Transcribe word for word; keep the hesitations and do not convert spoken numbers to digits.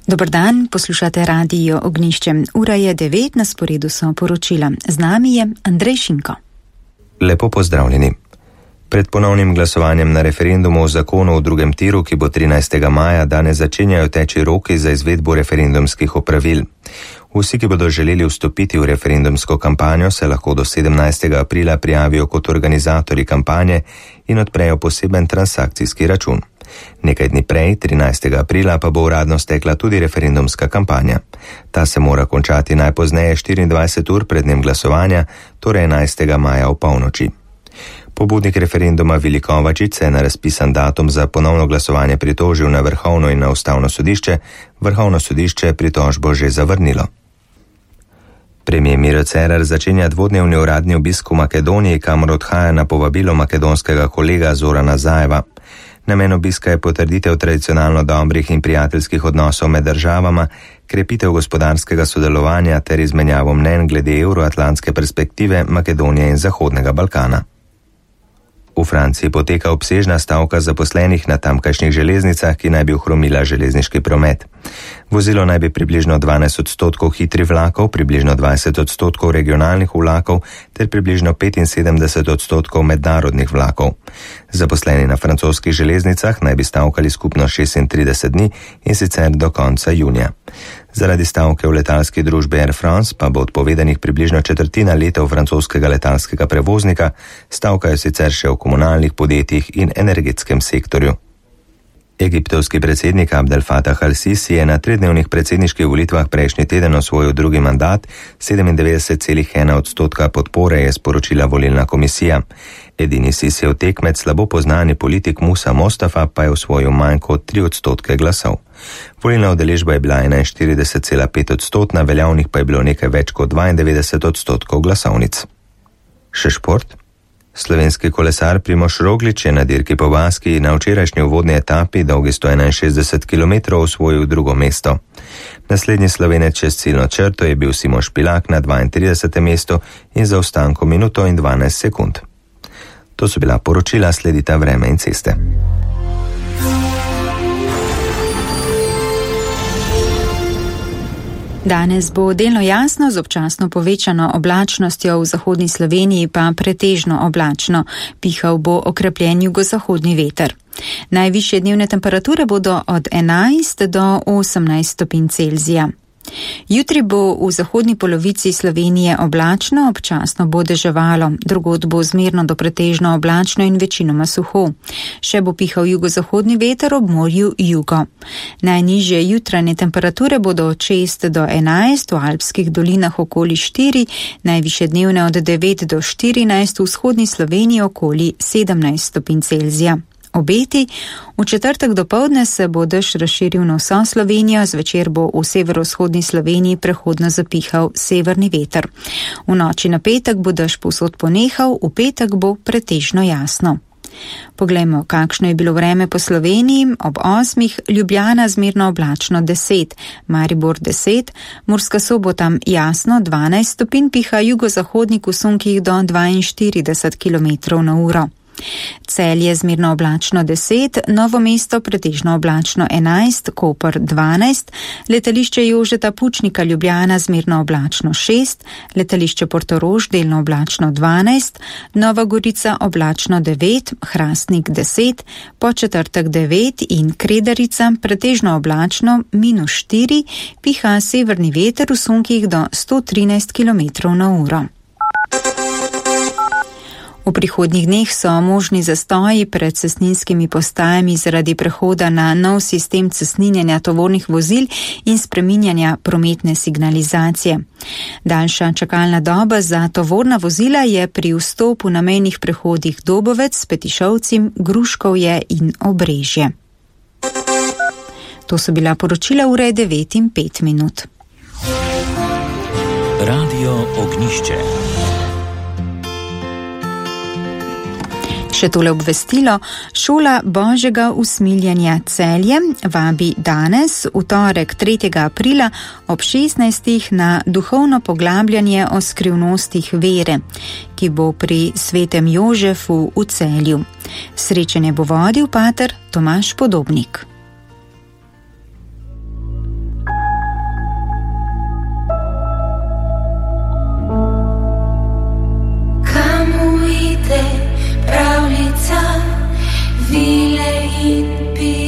Dober dan, poslušate Radio Ognjišče. Ura je devet, na sporedu so poročila. Z nami je Andrej Šinko. Lepo pozdravljeni. Pred ponovnim glasovanjem na referendumu o zakonu o drugem tiru, ki bo trinajstega maja, danes začenjajo teči roki za izvedbo referendumskih opravil. Vsi, ki bodo želeli vstopiti v referendumsko kampanjo, se lahko do sedemnajstega aprila prijavijo kot organizatorji kampanje in odprejo poseben transakcijski račun. Nekaj dni prej, trinajstega aprila, pa bo uradno stekla tudi referendumska kampanja. Ta se mora končati najpozneje štiriindvajset ur pred dnem glasovanja, torej enajstega maja v polnoči. Pobudnik referenduma Vili Kovačič se je na razpisan datum za ponovno glasovanje pritožil na Vrhovno in na Ustavno sodišče. Vrhovno sodišče je pritožbo že zavrnilo. Premijer Miro Cerar začenja dvodnevni uradni obisk v Makedoniji, kamor odhaja na povabilo makedonskega kolega Zorana Zajeva. Namen obiska je potrditev tradicionalno dobrih in prijateljskih odnosov med državama, krepitev gospodarskega sodelovanja ter izmenjavo mnenj glede evroatlantske perspektive Makedonije in Zahodnega Balkana. V Franciji poteka obsežna stavka zaposlenih na tamkajšnjih železnicah, ki naj bi ohromila železniški promet. Vozilo naj bi približno dvanajst odstotkov hitrih vlakov, približno dvajset odstotkov regionalnih vlakov ter približno petinsedemdeset odstotkov mednarodnih vlakov. Zaposleni na francoskih železnicah naj bi stavkali skupno šestintrideset dni in sicer do konca junija. Zaradi stavke v letalski družbi Air France pa bo odpovedanih približno četrtina letov francoskega letalskega prevoznika, stavkajo sicer še v komunalnih podjetjih in energetskem sektorju. Egiptovski predsednik Abdel Fattah al-Sisi je na tridnevnih predsedniških volitvah prejšnji teden osvojil drugi mandat, sedemindevetdeset celih ena odstotka podpore je sporočila volilna komisija. Edini Sisijev tekmec, slabo poznani politik Musa Mostafa, pa je osvojil manj kot tri odstotke glasov. Volilna udeležba je bila enainštirideset celih pet odstotna, veljavnih pa je bilo nekaj več kot dvaindevetdeset odstotkov glasovnic. Še šport? Slovenski kolesar Primož Roglič je na dirki po Baski na včerajšnji uvodni etapi dolgi sto enainšestdeset kilometrov osvojil drugo mesto. Naslednji Slovenec čez ciljno črto je bil Simon Špilak na dvaintridesetem mestu in za ostanko minuto in dvanajst sekund. To so bila poročila, sledita vreme in ceste. Danes bo delno jasno z občasno povečano oblačnostjo, v zahodni Sloveniji pa pretežno oblačno. Pihal bo okrepljen jugozahodni veter. Najvišje dnevne temperature bodo od enajst do osemnajst stopinj Celzija. Jutri bo v zahodni polovici Slovenije oblačno, občasno bo deževalo, drugod bo zmerno do pretežno oblačno in večinoma suho. Še bo pihal jugozahodni veter, ob morju jugo. Najnižje jutranje temperature bodo od šest do enajst, v alpskih dolinah okoli štiri, najvišje dnevne od devet do štirinajst, v vzhodni Sloveniji okoli sedemnajst stopinj Celzija. Obeti. V četrtek dopoldne se bo dež razširil na vso Slovenijo, zvečer bo v severovzhodni Sloveniji prehodno zapihal severni veter. V noči na petek bo dež povsod ponehal, v petek bo pretežno jasno. Poglejmo, kakšno je bilo vreme po Sloveniji. Ob osmih Ljubljana zmerno oblačno deset, Maribor deset, Murska Sobota jasno dvanajst stopinj, piha jugozahodnik v sunkih do dvainštirideset kilometrov na uro. Celje zmerno oblačno deset, Novo mesto pretežno oblačno enajst, Koper dvanajst, letališče Jožeta Pučnika Ljubljana zmerno oblačno šest, letališče Portorož delno oblačno dvanajst, Nova Gorica oblačno devet, Hrastnik deset, Podčetrtek devet in Kredarica pretežno oblačno minus štiri, piha severni veter v sunkih do sto trinajst kilometrov na uro. V prihodnjih dneh so možni zastoji pred cestninskimi postajami zaradi prehoda na nov sistem cestninjenja tovornih vozil in spreminjanja prometne signalizacije. Daljša čakalna doba za tovorna vozila je pri vstopu na mejnih prehodih Dobovec, Petišovci, Gruškovje in Obrežje. To so bila poročila, ure devet in pet minut. Radio Ognjišče. Še tole obvestilo. Šola Božjega usmiljenja Celje vabi danes, v torek tretjega aprila ob šestnajstih na duhovno poglabljanje o skrivnostih vere, ki bo pri svetem Jožefu v Celju. Srečanje bo vodil pater Tomaž Podobnik. viele in